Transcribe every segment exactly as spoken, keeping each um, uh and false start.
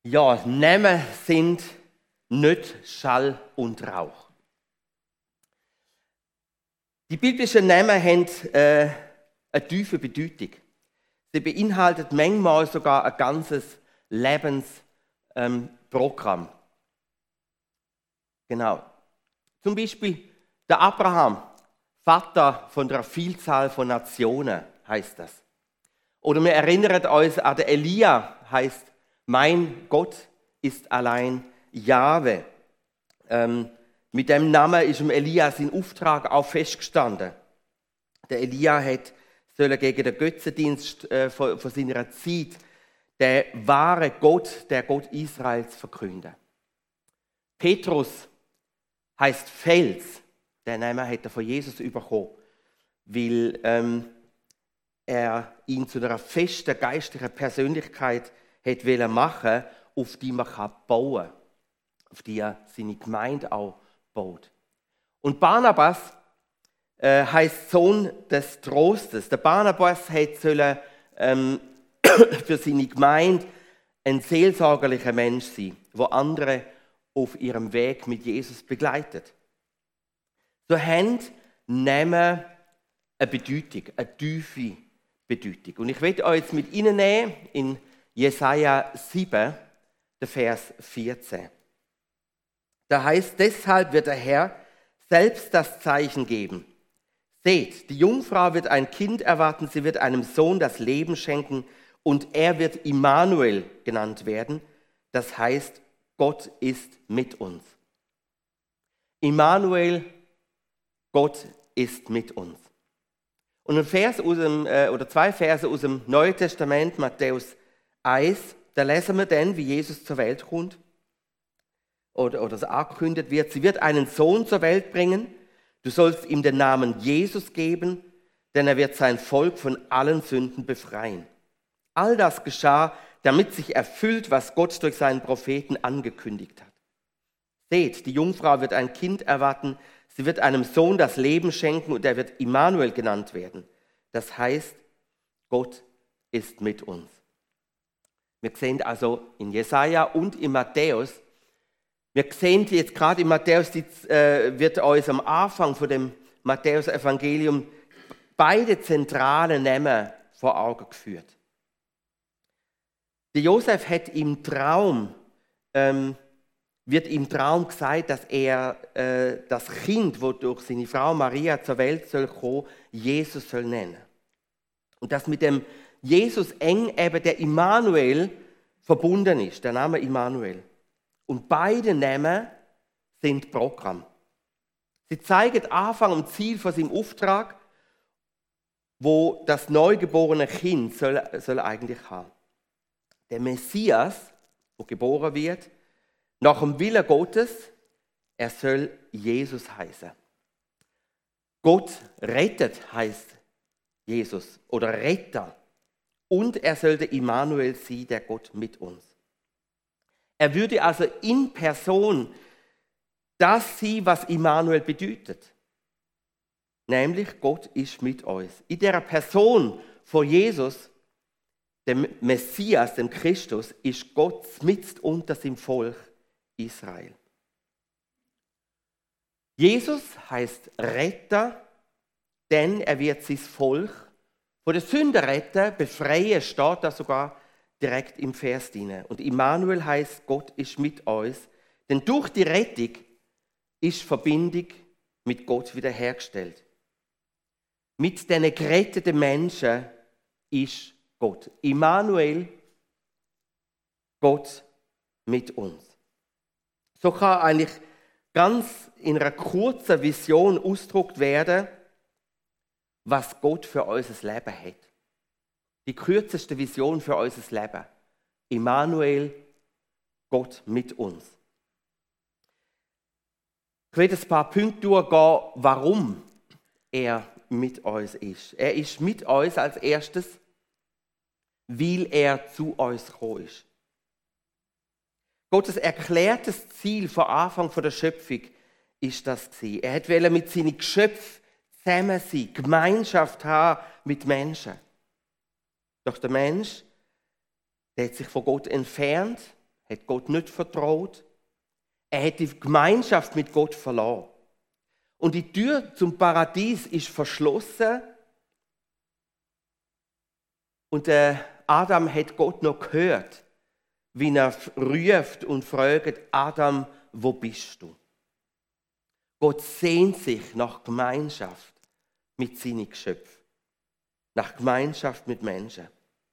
Ja, Namen sind nicht Schall und Rauch. Die biblischen Namen haben äh, eine tiefe Bedeutung. Sie beinhalten manchmal sogar ein ganzes Lebensprogramm. Ähm, genau. Zum Beispiel der Abraham, Vater von einer Vielzahl von Nationen, heißt das. Oder wir erinnern uns an den Elia, heißt, mein Gott ist allein Jahwe. Ähm, mit dem Namen ist dem Elia sein Auftrag auch festgestanden. Der Elia hat sollen gegen den Götzendienst äh, von, von seiner Zeit den wahren Gott, der Gott Israels, verkünden. Petrus heißt Fels. Den Namen hat er von Jesus bekommen, weil ähm, er ihn zu einer festen geistlichen Persönlichkeit hat wollen machen, auf die man bauen kann, auf die er seine Gemeinde auch baut. Und Barnabas äh, heißt Sohn des Trostes. Der Barnabas hat sollen, ähm, für seine Gemeinde ein seelsorgerlicher Mensch sein, wo andere auf ihrem Weg mit Jesus begleitet. So haben Namen eine Bedeutung, eine tiefe Bedeutung. Und ich werde euch jetzt mit Ihnen nehmen in Jesaja sieben, der Vers vierzehn. Da heißt, deshalb wird der Herr selbst das Zeichen geben. Seht, die Jungfrau wird ein Kind erwarten, sie wird einem Sohn das Leben schenken und er wird Immanuel genannt werden. Das heißt, Gott ist mit uns. Immanuel, Gott ist mit uns. Und ein Vers aus dem, äh, oder zwei Verse aus dem Neuen Testament, Matthäus eins, da lesen wir dann, wie Jesus zur Welt kommt oder, oder es angekündigt wird. Sie wird einen Sohn zur Welt bringen. Du sollst ihm den Namen Jesus geben, denn er wird sein Volk von allen Sünden befreien. All das geschah, damit sich erfüllt, was Gott durch seinen Propheten angekündigt hat. Seht, die Jungfrau wird ein Kind erwarten, sie wird einem Sohn das Leben schenken und er wird Immanuel genannt werden. Das heißt, Gott ist mit uns. Wir sehen also in Jesaja und in Matthäus, wir sehen jetzt gerade in Matthäus, die, äh, wird uns am Anfang von dem Matthäus-Evangelium beide zentralen Namen vor Augen geführt. Der Josef hat im Traum, ähm, wird im Traum gesagt, dass er äh, das Kind, das durch seine Frau Maria zur Welt soll kommen, Jesus soll nennen. Und dass mit dem Jesus eng eben der Immanuel verbunden ist, der Name Immanuel. Und beide Namen sind Programm. Sie zeigen Anfang und Ziel von seinem Auftrag, wo das neugeborene Kind soll, soll eigentlich haben. Der Messias, der geboren wird, nach dem Willen Gottes, er soll Jesus heißen. Gott rettet heißt Jesus oder Retter. Und er soll der Immanuel sein, der Gott mit uns. Er würde also in Person das sein, was Immanuel bedeutet. Nämlich, Gott ist mit uns. In der Person von Jesus, dem Messias, dem Christus, ist Gott mitten unter seinem Volk Israel. Jesus heißt Retter, denn er wird sein Volk von der Sünde retten, befreien, steht da sogar direkt im Vers drin. Und Immanuel heißt, Gott ist mit uns, denn durch die Rettung ist Verbindung mit Gott wiederhergestellt. Mit diesen geretteten Menschen ist Gott. Immanuel, Gott mit uns. So kann eigentlich ganz in einer kurzen Vision ausgedrückt werden, was Gott für unser Leben hat. Die kürzeste Vision für unser Leben. Immanuel, Gott mit uns. Ich will ein paar Punkte durchgehen, warum er mit uns ist. Er ist mit uns als erstes, weil er zu uns gekommen ist. Gottes erklärtes Ziel vor Anfang der Schöpfung ist das gewesen. Er wollte mit seinen Geschöpfen zusammen sein, Gemeinschaft haben mit Menschen. Doch der Mensch, der hat sich von Gott entfernt, hat Gott nicht vertraut. Er hat die Gemeinschaft mit Gott verloren. Und die Tür zum Paradies ist verschlossen. Und der Adam hat Gott noch gehört, wie er ruft und fragt, Adam, wo bist du? Gott sehnt sich nach Gemeinschaft mit seinen Geschöpfen, nach Gemeinschaft mit Menschen.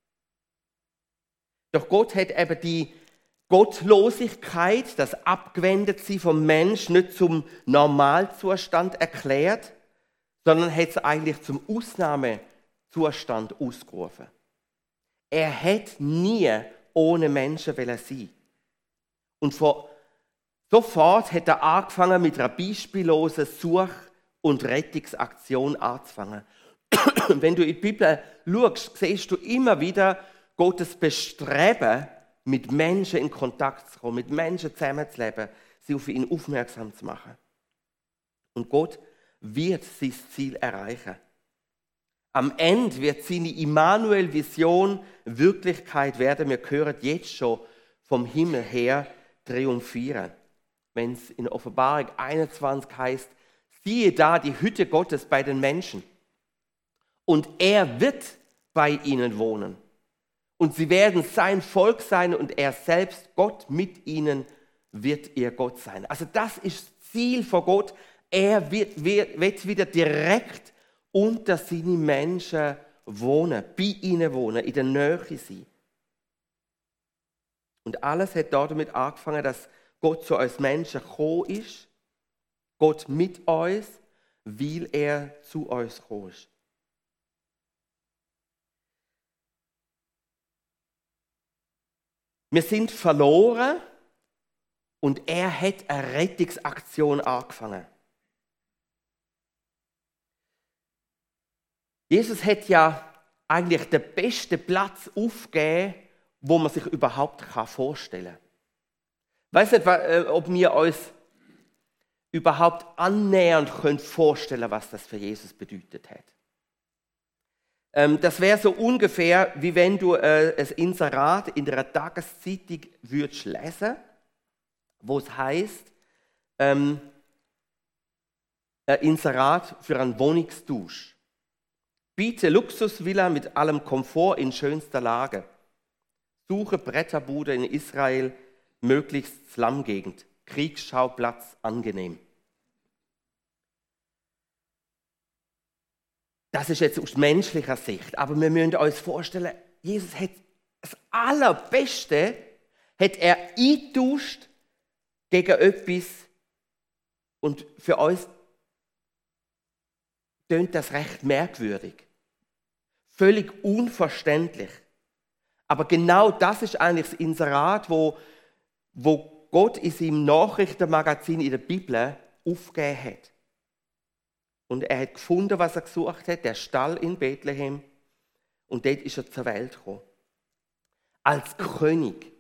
Doch Gott hat eben die Gottlosigkeit, das Abgewendetsein vom Mensch nicht zum Normalzustand erklärt, sondern hat es eigentlich zum Ausnahmezustand ausgerufen. Er hat nie ohne Menschen sein. Und von sofort hat er angefangen, mit einer beispiellosen Such- und Rettungsaktion anzufangen. Wenn du in die Bibel schaust, siehst du immer wieder Gottes Bestreben, mit Menschen in Kontakt zu kommen, mit Menschen zusammenzuleben, sie auf ihn aufmerksam zu machen. Und Gott wird sein Ziel erreichen. Am Ende wird seine Immanuel-Vision Wirklichkeit werden. Wir hören jetzt schon vom Himmel her triumphieren. Wenn es in Offenbarung einundzwanzig heißt, siehe da die Hütte Gottes bei den Menschen. Und er wird bei ihnen wohnen. Und sie werden sein Volk sein und er selbst, Gott mit ihnen, wird ihr Gott sein. Also das ist das Ziel von Gott. Er wird, wird, wird wieder direkt unter seine Menschen wohnen, bei ihnen wohnen, in der Nähe sein. Und alles hat damit angefangen, dass Gott zu uns Menschen gekommen ist, Gott mit uns, weil er zu uns gekommen ist. Wir sind verloren und er hat eine Rettungsaktion angefangen. Jesus hat ja eigentlich den besten Platz aufgegeben, wo man sich überhaupt vorstellen kann. Ich weiss nicht, ob wir uns überhaupt annähernd vorstellen können, was das für Jesus bedeutet hat. Das wäre so ungefähr, wie wenn du ein Inserat in der Tageszeitung würdest lesen, wo es heißt, ähm, ein Inserat für einen Wohnungstausch. Biete Luxusvilla mit allem Komfort in schönster Lage. Suche Bretterbude in Israel, möglichst Slumgegend. Kriegsschauplatz angenehm. Das ist jetzt aus menschlicher Sicht, aber wir müssen uns vorstellen, Jesus hat das Allerbeste hat er eingetauscht gegen etwas und für uns tönt das recht merkwürdig. Völlig unverständlich. Aber genau das ist eigentlich das Inserat, wo, wo Gott in seinem Nachrichtenmagazin in der Bibel aufgegeben hat. Und er hat gefunden, was er gesucht hat, der Stall in Bethlehem. Und dort ist er zur Welt gekommen. Als König.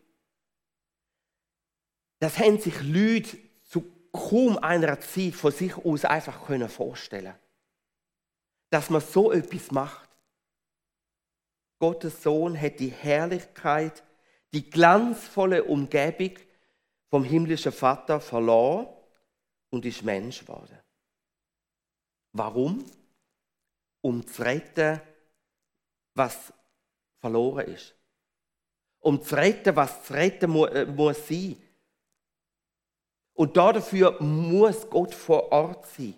Das haben sich Leute zu kaum einer Zeit von sich aus einfach vorstellen können. Dass man so etwas macht. Gottes Sohn hat die Herrlichkeit, die glanzvolle Umgebung vom himmlischen Vater verloren und ist Mensch geworden. Warum? Um zu retten, was verloren ist. Um zu retten, was zu retten mu- äh, muss sein. Und dafür muss Gott vor Ort sein.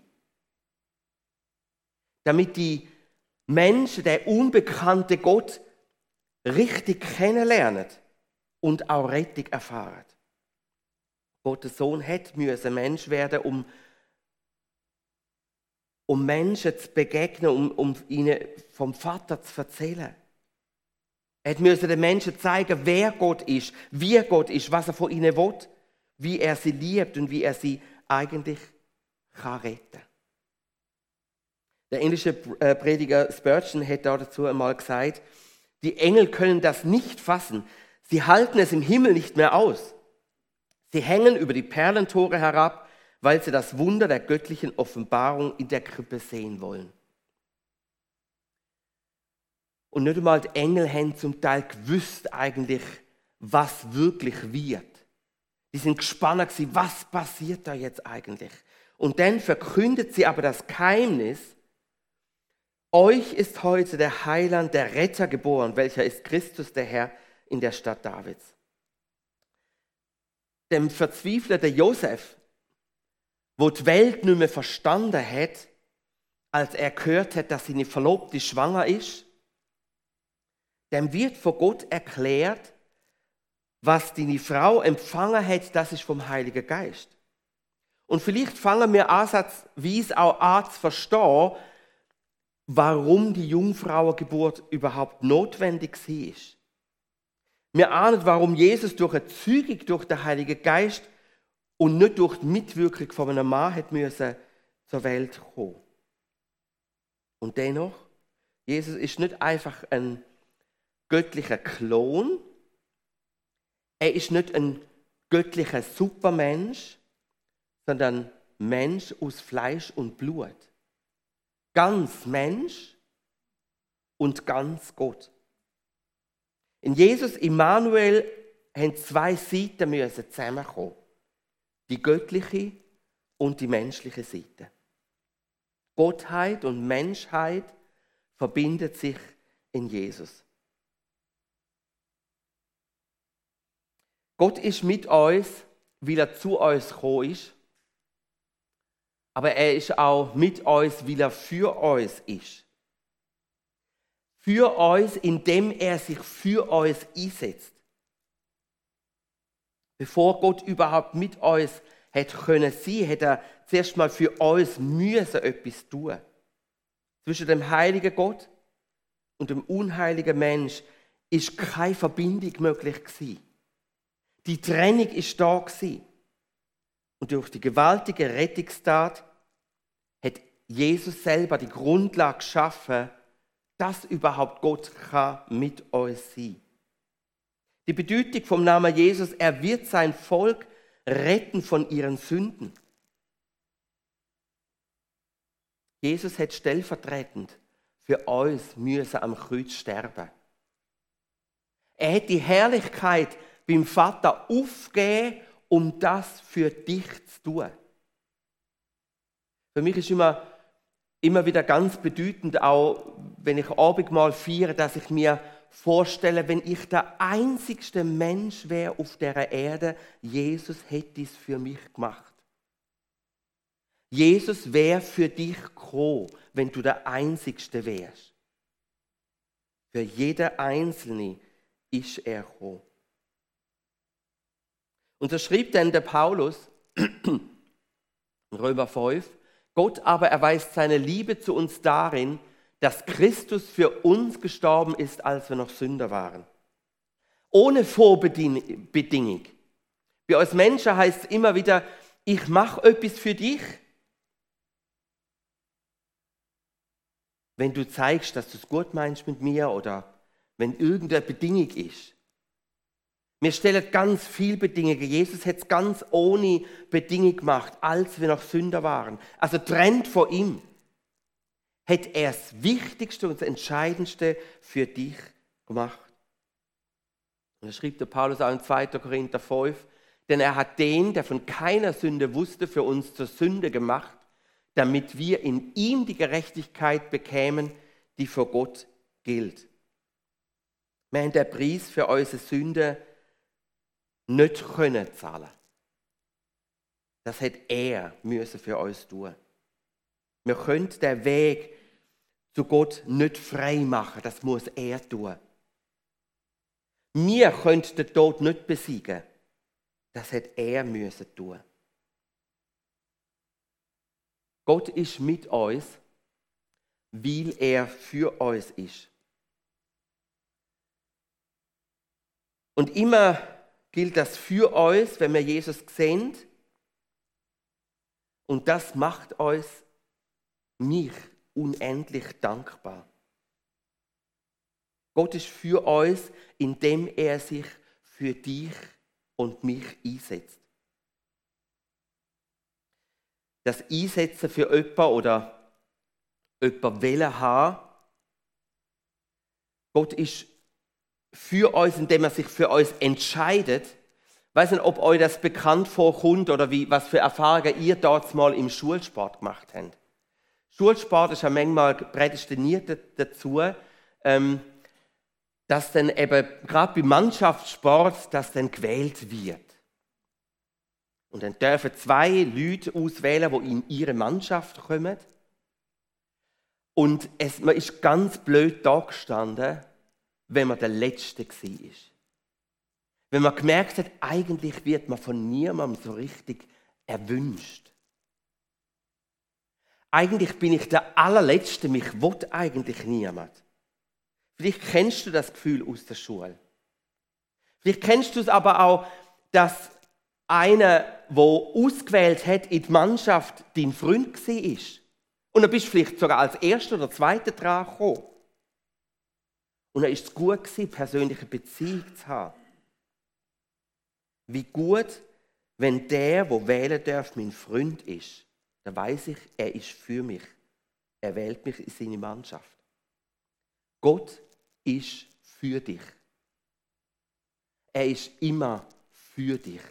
Damit die Menschen, der unbekannte Gott, richtig kennenlernen und auch Rettung erfahren. Gottes Sohn hat müssen Mensch werden, um um Menschen zu begegnen, um, um ihnen vom Vater zu erzählen. Er musste den Menschen zeigen, wer Gott ist, wie Gott ist, was er von ihnen will, wie er sie liebt und wie er sie eigentlich kann retten. Der englische Prediger Spurgeon hat dazu einmal gesagt, die Engel können das nicht fassen. Sie halten es im Himmel nicht mehr aus. Sie hängen über die Perlentore herab, weil sie das Wunder der göttlichen Offenbarung in der Krippe sehen wollen. Und nicht einmal die Engel haben zum Teil gewusst eigentlich, was wirklich wird. Die sind gespannt gewesen, was passiert da jetzt eigentlich? Und dann verkündet sie aber das Geheimnis: Euch ist heute der Heiland, der Retter geboren, welcher ist Christus, der Herr, in der Stadt Davids. Dem verzweifelten Josef, wo die Welt nicht mehr verstanden hat, als er gehört hat, dass seine Verlobte schwanger ist, dem wird von Gott erklärt, was deine Frau empfangen hat, das ist vom Heiligen Geist. Und vielleicht fangen wir ansatzweise auch an zu verstehen, warum die Jungfrauengeburt überhaupt notwendig war. Wir ahnen, warum Jesus durch eine Zeugung durch den Heiligen Geist und nicht durch die Mitwirkung von einem Mann hat müssen zur Welt kommen. Und dennoch, Jesus ist nicht einfach ein göttlicher Klon, er ist nicht ein göttlicher Supermensch, sondern Mensch aus Fleisch und Blut. Ganz Mensch und ganz Gott. In Jesus Immanuel haben zwei Seiten müssen zusammenkommen. Die göttliche und die menschliche Seite. Gottheit und Menschheit verbindet sich in Jesus. Gott ist mit uns, weil er zu uns gekommen ist. Aber er ist auch mit uns, weil er für uns ist. Für uns, indem er sich für uns einsetzt. Bevor Gott überhaupt mit uns hätte können sein, hätte er zuerst mal für uns müssen etwas tun. Zwischen dem heiligen Gott und dem unheiligen Mensch ist keine Verbindung möglich gewesen. Die Trennung ist da gewesen. Und durch die gewaltige Rettungstat hat Jesus selber die Grundlage geschaffen, dass überhaupt Gott kann mit uns sein. Die Bedeutung vom Namen Jesus: Er wird sein Volk retten von ihren Sünden. Jesus hat stellvertretend für uns müssen am Kreuz sterben. Er hat die Herrlichkeit beim Vater aufgegeben, um das für dich zu tun. Für mich ist immer, immer wieder ganz bedeutend, auch wenn ich Abendmahl feiere, dass ich mir vorstelle, wenn ich der einzigste Mensch wäre auf dieser Erde, Jesus hätte es für mich gemacht. Jesus wäre für dich gekommen, wenn du der Einzigste wärst. Für jeden Einzelne ist er gekommen. Und so schrieb dann der Paulus in Römer fünf: Gott aber erweist seine Liebe zu uns darin, dass Christus für uns gestorben ist, als wir noch Sünder waren. Ohne Vorbedingung. Bei uns Menschen heißt es immer wieder: Ich mache etwas für dich. Wenn du zeigst, dass du es gut meinst mit mir oder wenn irgendeine Bedingung ist. Wir stellen ganz viele Bedingungen. Jesus hat es ganz ohne Bedingung gemacht, als wir noch Sünder waren. Also trennt von ihm. Hat er das Wichtigste und das Entscheidendste für dich gemacht. Und da schrieb der Paulus auch in zweiter Korinther fünf: Denn er hat den, der von keiner Sünde wusste, für uns zur Sünde gemacht, damit wir in ihm die Gerechtigkeit bekämen, die vor Gott gilt. Wir haben den Preis für unsere Sünde nicht können zahlen. Das hat er müssen für uns tun. Wir können den Weg zu Gott nicht frei machen, das muss er tun. Wir können den Tod nicht besiegen, das hat er müssen tun. Gott ist mit uns, weil er für uns ist. Und immer gilt das für uns, wenn wir Jesus sehen. Und das macht uns, mich, unendlich dankbar. Gott ist für uns, indem er sich für dich und mich einsetzt. Das Einsetzen für jemanden oder jemanden wollen haben, Gott ist für uns, indem er sich für uns entscheidet. Ich weiß nicht, ob euch das bekannt vorkommt oder wie, was für Erfahrungen ihr dort mal im Schulsport gemacht habt. Schulsport ist ja manchmal prädestiniert dazu, ähm, dass dann eben gerade beim Mannschaftssport das dann gewählt wird. Und dann dürfen zwei Leute auswählen, die in ihre Mannschaft kommen. Und es, man ist ganz blöd da gestanden, wenn man der Letzte war. Wenn man gemerkt hat, eigentlich wird man von niemandem so richtig erwünscht. Eigentlich bin ich der Allerletzte, mich will eigentlich niemand. Vielleicht kennst du das Gefühl aus der Schule. Vielleicht kennst du es aber auch, dass einer, der ausgewählt hat in die Mannschaft, dein Freund war. Und dann bist du vielleicht sogar als Erster oder Zweiter dran gekommen. Und dann war es gut, persönliche Beziehung zu haben. Wie gut, wenn der, der wählen darf, mein Freund ist. Dann weiss ich, er ist für mich. Er wählt mich in seine Mannschaft. Gott ist für dich. Er ist immer für dich.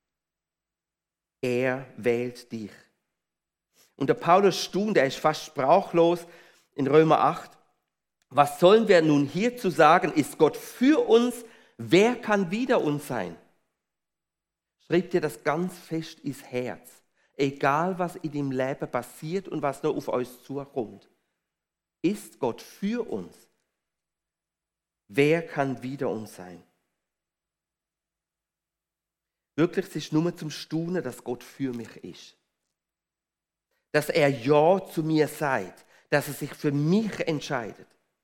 Er wählt dich. Und der Paulus stund, er ist fast sprachlos in Römer acht. Was sollen wir nun hierzu sagen? Ist Gott für uns? Wer kann wider uns sein? Schreib dir das ganz fest ins Herz. Egal, was in deinem Leben passiert und was noch auf uns zukommt. Ist Gott für uns? Wer kann wider uns sein? Wirklich, es ist nur zum Staunen, dass Gott für mich ist. Dass er Ja zu mir sagt. Dass er sich für mich entscheidet.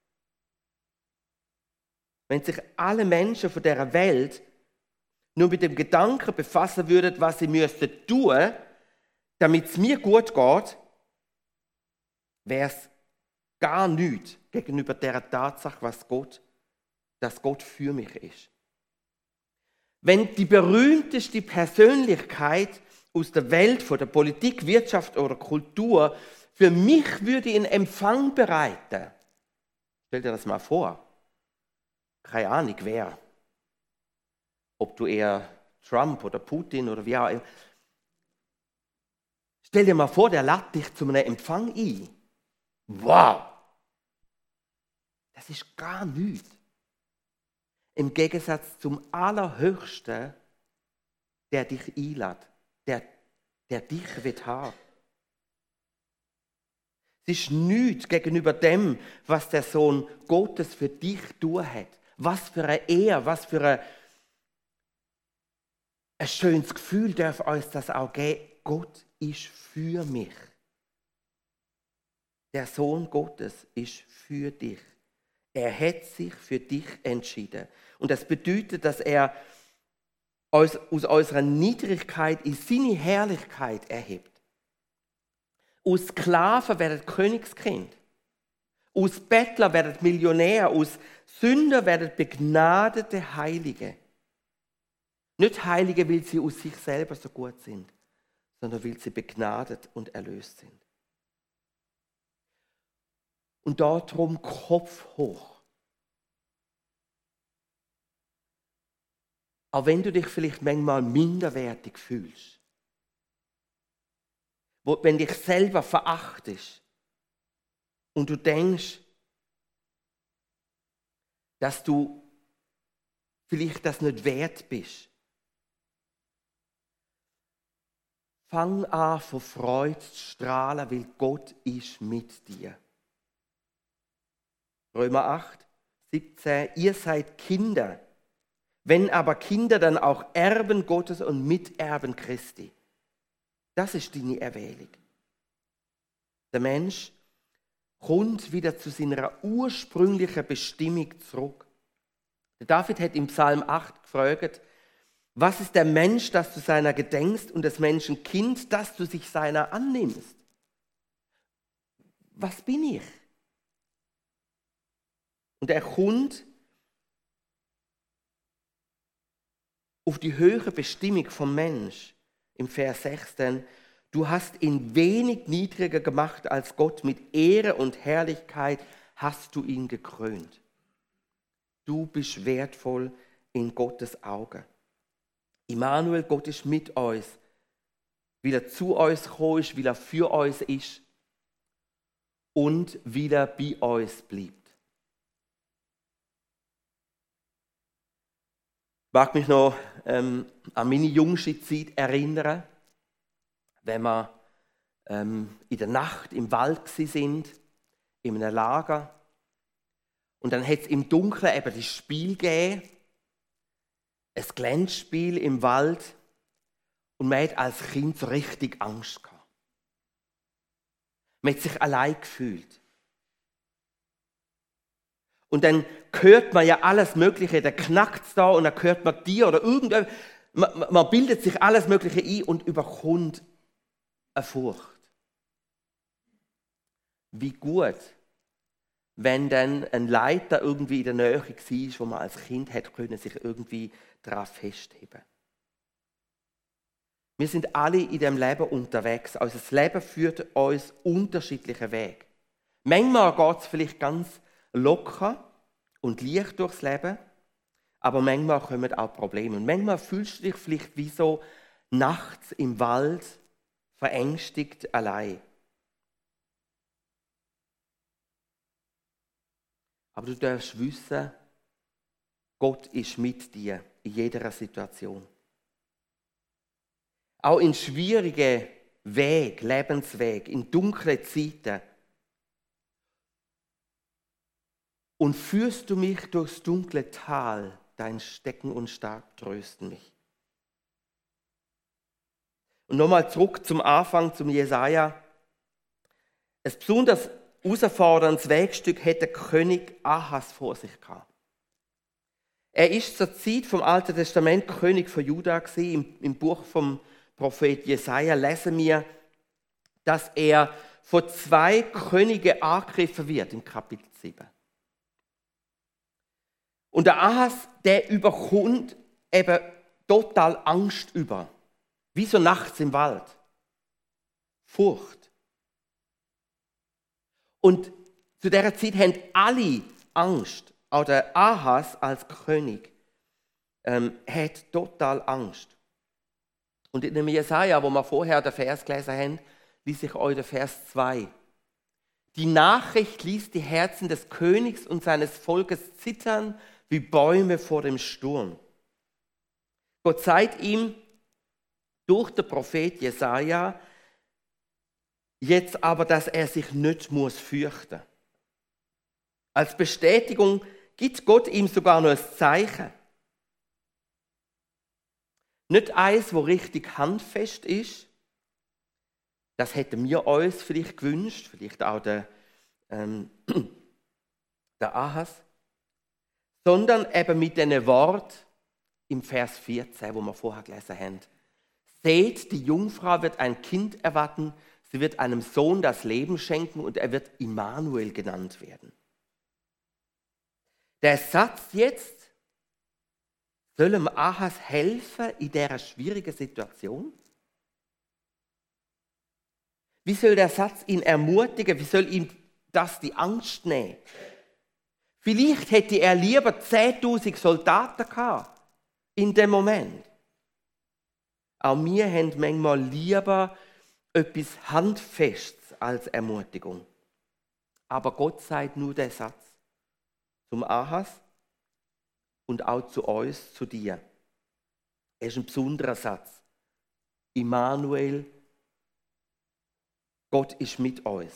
Wenn sich alle Menschen von dieser Welt nur mit dem Gedanken befassen würden, was sie müssten tun, damit es mir gut geht, wäre es gar nichts gegenüber der Tatsache, was Gott, dass Gott für mich ist. Wenn die berühmteste Persönlichkeit aus der Welt, von der Politik, Wirtschaft oder Kultur für mich würde einen Empfang bereiten, stell dir das mal vor. Keine Ahnung, wer. Ob du eher Trump oder Putin oder wie auch immer. Stell dir mal vor, der lädt dich zu einem Empfang ein. Wow! Das ist gar nichts. Im Gegensatz zum Allerhöchsten, der dich einlädt, der, der dich wird haben. Es ist nichts gegenüber dem, was der Sohn Gottes für dich tun hat. Was für eine Ehre, was für ein, ein schönes Gefühl darf uns das auch geben. Gott ist für mich. Der Sohn Gottes ist für dich. Er hat sich für dich entschieden. Und das bedeutet, dass er aus, aus unserer Niedrigkeit in seine Herrlichkeit erhebt. Aus Sklaven werden Königskind. Aus Bettler werden Millionär. Aus Sünder werden begnadete Heilige. Nicht Heilige, weil sie aus sich selber so gut sind, sondern weil sie begnadet und erlöst sind. Und darum Kopf hoch. Auch wenn du dich vielleicht manchmal minderwertig fühlst. Wenn dich selber verachtest und du denkst, dass du vielleicht das nicht wert bist. Fang an, von Freude zu strahlen, weil Gott ist mit dir. Römer acht, siebzehn, ihr seid Kinder, wenn aber Kinder, dann auch Erben Gottes und Miterben Christi. Das ist deine Erwählung. Der Mensch kommt wieder zu seiner ursprünglichen Bestimmung zurück. Der David hat im Psalm acht gefragt, was ist der Mensch, dass du seiner gedenkst und des Menschen Kind, dass du sich seiner annimmst? Was bin ich? Und er kommt auf die höhere Bestimmung vom Mensch im Vers sechzehn. Du hast ihn wenig niedriger gemacht als Gott, mit Ehre und Herrlichkeit hast du ihn gekrönt. Du bist wertvoll in Gottes Augen. Immanuel, Gott ist mit uns, weil er zu uns gekommen ist, weil er für uns ist und weil er bei uns bleibt. Ich mag mich noch ähm, an meine jüngste Zeit erinnern, wenn wir ähm, in der Nacht im Wald sind, in einem Lager. Und dann hat es im Dunkeln eben das Spiel gegeben, ein Glänzspiel im Wald. Und man hat als Kind so richtig Angst gehabt. Man hat sich allein gefühlt. Und dann hört man ja alles Mögliche, da knackt es da und dann hört man dir oder irgendetwas. Man, man bildet sich alles Mögliche ein und überkommt eine Furcht. Wie gut, wenn dann ein Leiter irgendwie in der Nähe war, wo man als Kind hätte können, sich irgendwie daran festheben. Wir sind alle in dem Leben unterwegs. Unser Leben führt uns unterschiedliche Wege. Manchmal geht es vielleicht ganz locker und leicht durchs Leben, aber manchmal kommen auch Probleme. Und manchmal fühlst du dich vielleicht wie so nachts im Wald verängstigt allein. Aber du darfst wissen, Gott ist mit dir in jeder Situation. Auch in schwierigen Wegen, Lebenswegen, in dunklen Zeiten. Und führst du mich durchs dunkle Tal, dein Stecken und Stab trösten mich. Und nochmal zurück zum Anfang, zum Jesaja. Ein besonders herausforderndes Wegstück hätte König Ahas vor sich gehabt. Er ist zur Zeit vom Alten Testament König von Juda gewesen. Im, im Buch vom Prophet Jesaja lesen wir, dass er von zwei Königen angegriffen wird im Kapitel sieben. Und der Ahas, der überkommt eben total Angst über. Wie so nachts im Wald. Furcht. Und zu dieser Zeit haben alle Angst. Auch der Ahas als König ähm, hat total Angst. Und in dem Jesaja, wo wir vorher den Vers gelesen haben, ließ ich euch den Vers zwei. Die Nachricht ließ die Herzen des Königs und seines Volkes zittern wie Bäume vor dem Sturm. Gott zeigt ihm durch den Prophet Jesaja jetzt aber, dass er sich nicht muss fürchten. Als Bestätigung gibt Gott ihm sogar noch ein Zeichen. Nicht eins, wo richtig handfest ist. Das hätten wir uns vielleicht gewünscht, vielleicht auch der, ähm, der Ahas. Sondern eben mit diesen Wort im Vers vierzehn, wo wir vorher gelesen haben. Seht, die Jungfrau wird ein Kind erwarten, sie wird einem Sohn das Leben schenken und er wird Immanuel genannt werden. Der Satz jetzt soll dem Ahas helfen in dieser schwierigen Situation? Wie soll der Satz ihn ermutigen? Wie soll ihm das die Angst nehmen? Vielleicht hätte er lieber zehntausend Soldaten gehabt in dem Moment. Auch wir haben manchmal lieber etwas Handfestes als Ermutigung. Aber Gott sagt nur den Satz zum Ahas und auch zu uns, zu dir. Es ist ein besonderer Satz. Immanuel, Gott ist mit uns.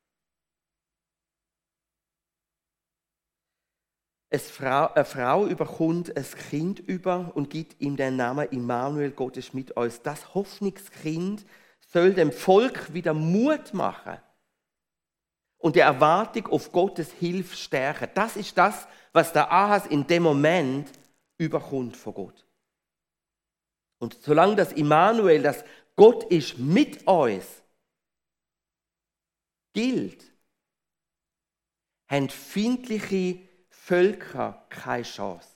Eine Frau, eine Frau überkommt ein Kind über und gibt ihm den Namen Immanuel, Gott ist mit uns. Das Hoffnungskind soll dem Volk wieder Mut machen und die Erwartung auf Gottes Hilfe stärken. Das ist das, was der Ahas in dem Moment überkommt von Gott. Und solange das Immanuel, das Gott ist mit uns, gilt, haben feindliche Völker keine Chance.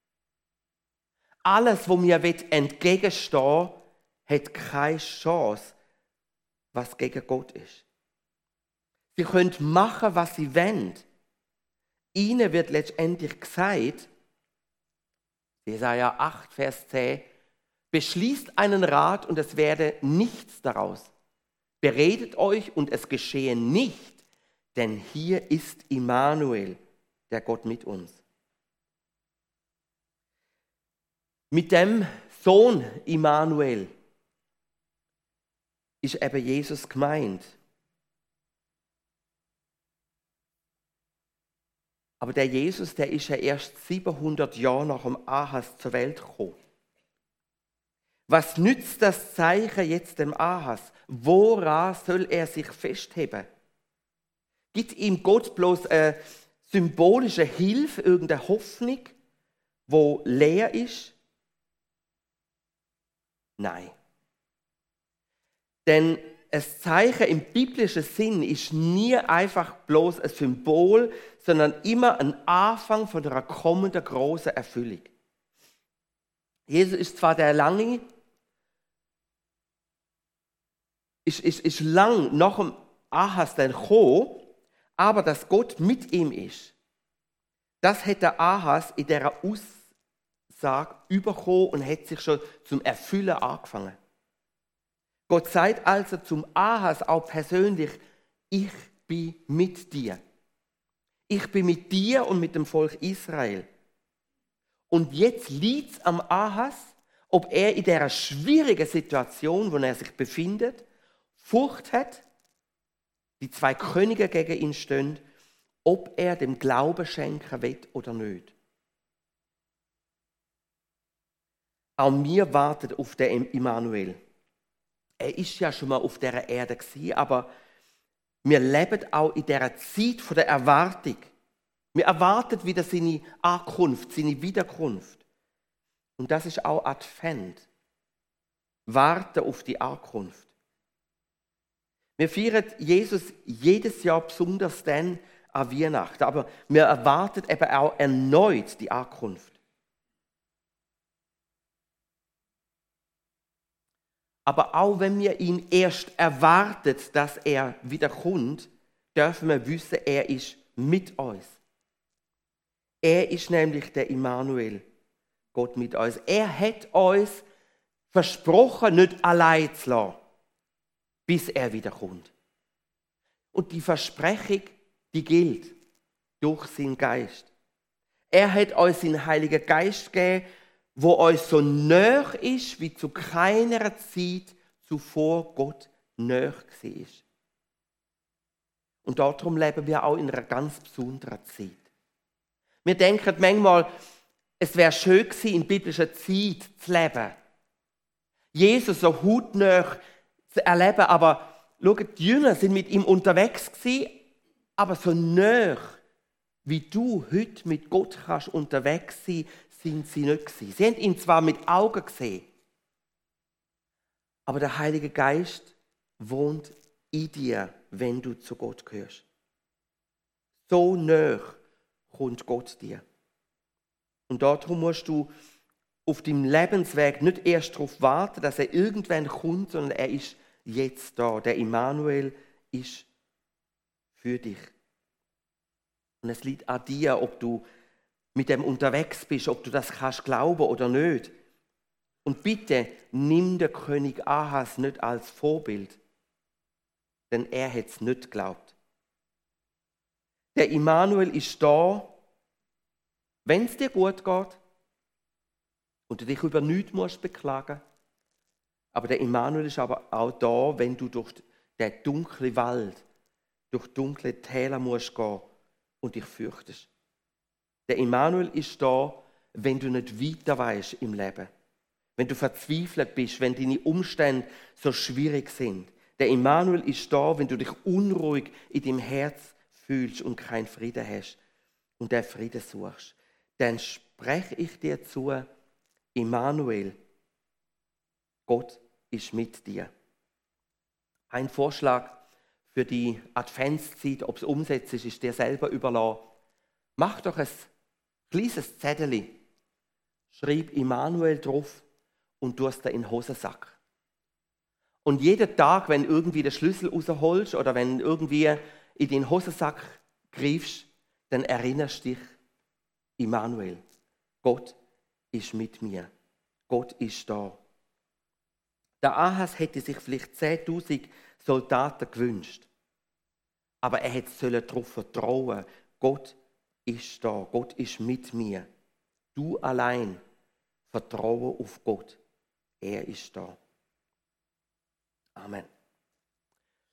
Alles, wo mir entgegenstehen will, hat keine Chance, was gegen Gott ist. Sie können machen, was sie wollen. Ihnen wird letztendlich gesagt, Jesaja acht, Vers zehn. Beschließt einen Rat und es werde nichts daraus. Beredet euch und es geschehe nicht, denn hier ist Immanuel, der Gott mit uns. Mit dem Sohn Immanuel ist eben Jesus gemeint. Aber der Jesus, der ist ja erst siebenhundert Jahre nach dem Ahas zur Welt gekommen. Was nützt das Zeichen jetzt dem Ahas? Woran soll er sich festheben? Gibt ihm Gott bloß eine symbolische Hilfe, irgendeine Hoffnung, wo leer ist? Nein. Denn ein Zeichen im biblischen Sinn ist nie einfach bloß ein Symbol, sondern immer ein Anfang von einer kommenden großen Erfüllung. Jesus ist zwar der lange, ist, ist, ist lang nach dem Ahas dann gekommen, aber dass Gott mit ihm ist, das hat der Ahas in dieser Aussage überkommen und hat sich schon zum Erfüllen angefangen. Gott sagt also zum Ahas auch persönlich, ich bin mit dir. Ich bin mit dir und mit dem Volk Israel. Und jetzt liegt es am Ahas, ob er in dieser schwierigen Situation, wo er sich befindet, Furcht hat, die zwei Könige gegen ihn stehen, ob er dem Glauben schenken will oder nicht. Auch wir warten auf den Immanuel. Er ist ja schon mal auf dieser Erde gewesen, aber wir leben auch in dieser Zeit der Erwartung. Wir erwarten wieder seine Ankunft, seine Wiederkunft. Und das ist auch Advent. Warten auf die Ankunft. Wir feiern Jesus jedes Jahr besonders dann an Weihnachten, aber wir erwarten eben auch erneut die Ankunft. Aber auch wenn wir ihn erst erwartet, dass er wiederkommt, dürfen wir wissen, er ist mit uns. Er ist nämlich der Immanuel, Gott mit uns. Er hat uns versprochen, nicht allein zu lassen, bis er wiederkommt. Und die Versprechung, die gilt durch seinen Geist. Er hat uns seinen Heiligen Geist gegeben, wo uns so nahe ist, wie zu keiner Zeit zuvor Gott nahe war. Und darum leben wir auch in einer ganz besonderen Zeit. Wir denken manchmal, es wäre schön gewesen, in biblischer Zeit zu leben. Jesus so hautnah zu erleben, aber schaut, die Jünger sind mit ihm unterwegs gewesen, aber so nahe, wie du heute mit Gott kannst unterwegs sein, sind sie nicht gewesen. Sie haben ihn zwar mit Augen gesehen, aber der Heilige Geist wohnt in dir, wenn du zu Gott gehörst. So nahe kommt Gott dir. Und darum musst du auf deinem Lebensweg nicht erst darauf warten, dass er irgendwann kommt, sondern er ist jetzt da. Der Immanuel ist für dich. Und es liegt an dir, ob du mit dem unterwegs bist, ob du das kannst glauben oder nicht. Und bitte nimm den König Ahas nicht als Vorbild, denn er hat es nicht geglaubt. Der Immanuel ist da, wenn es dir gut geht und du dich über nichts musst beklagen. Aber der Immanuel ist aber auch da, wenn du durch den dunklen Wald, durch dunkle Täler musst gehen und dich fürchtest. Der Immanuel ist da, wenn du nicht weiter weißt im Leben. Wenn du verzweifelt bist, wenn deine Umstände so schwierig sind. Der Immanuel ist da, wenn du dich unruhig in deinem Herz fühlst und keinen Frieden hast und den Frieden suchst. Dann spreche ich dir zu, Immanuel, Gott ist mit dir. Ein Vorschlag für die Adventszeit, ob es umsetzt ist, ist dir selber überlassen. Mach doch ein kleines Zettel, schreib Immanuel drauf und tu es da in den Hosensack. Und jeden Tag, wenn irgendwie den Schlüssel rausholst oder wenn irgendwie in den Hosensack greifst, dann erinnerst du dich, Immanuel, Gott ist mit mir. Gott ist da. Der Ahas hätte sich vielleicht zehntausend Soldaten gewünscht. Aber er hätte darauf vertrauen, Gott ist da, Gott ist mit mir. Du allein vertraue auf Gott. Er ist da. Amen.